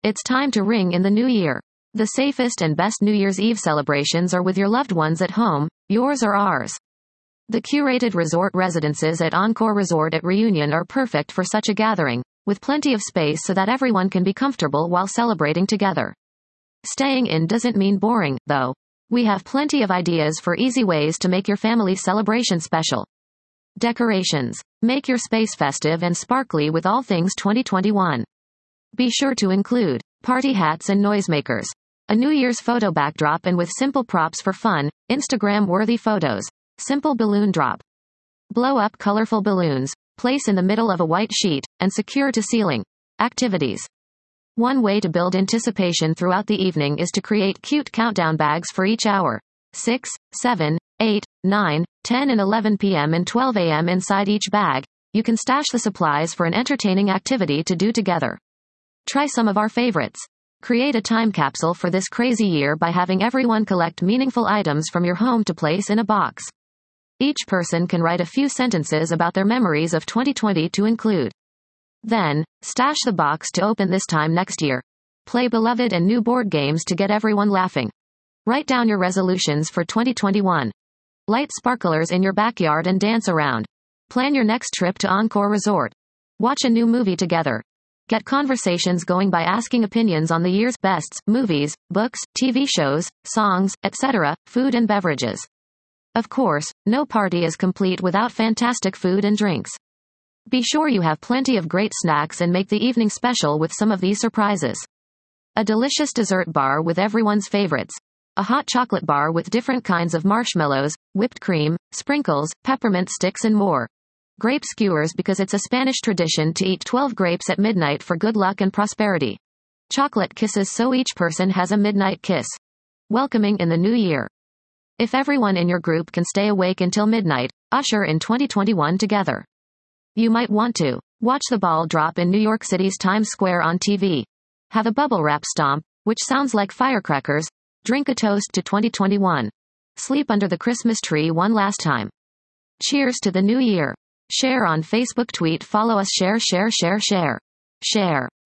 It's time to ring in the new year. The safest and best New Year's Eve celebrations are with your loved ones at home, yours or ours. The curated resort residences at Encore Resort at Reunion are perfect for such a gathering, with plenty of space so that everyone can be comfortable while celebrating together. Staying in doesn't mean boring, though. We have plenty of ideas for easy ways to make your family's celebration special. Decorations. Make your space festive and sparkly with all things 2021. Be sure to include party hats and noisemakers, a New Year's photo backdrop, and with simple props for fun, Instagram-worthy photos. Simple balloon drop. Blow up colorful balloons, place in the middle of a white sheet, and secure to ceiling. Activities. One way to build anticipation throughout the evening is to create cute countdown bags for each hour. 6, 7, 8, 9, 10 and 11 p.m. and 12 a.m. Inside each bag, you can stash the supplies for an entertaining activity to do together. Try some of our favorites. Create a time capsule for this crazy year by having everyone collect meaningful items from your home to place in a box. Each person can write a few sentences about their memories of 2020 to include. Then, stash the box to open this time next year. Play beloved and new board games to get everyone laughing. Write down your resolutions for 2021. Light sparklers in your backyard and dance around. Plan your next trip to Encore Resort. Watch a new movie together. Get conversations going by asking opinions on the year's bests, movies, books, TV shows, songs, etc., food and beverages. Of course, no party is complete without fantastic food and drinks. Be sure you have plenty of great snacks and make the evening special with some of these surprises. A delicious dessert bar with everyone's favorites. A hot chocolate bar with different kinds of marshmallows, whipped cream, sprinkles, peppermint sticks and more. Grape skewers because it's a Spanish tradition to eat 12 grapes at midnight for good luck and prosperity. Chocolate kisses so each person has a midnight kiss. Welcoming in the new year. If everyone in your group can stay awake until midnight, usher in 2021 together. You might want to watch the ball drop in New York City's Times Square on TV. Have a bubble wrap stomp, which sounds like firecrackers. Drink a toast to 2021. Sleep under the Christmas tree one last time. Cheers to the new year. Share on Facebook, tweet, follow us, share. Share.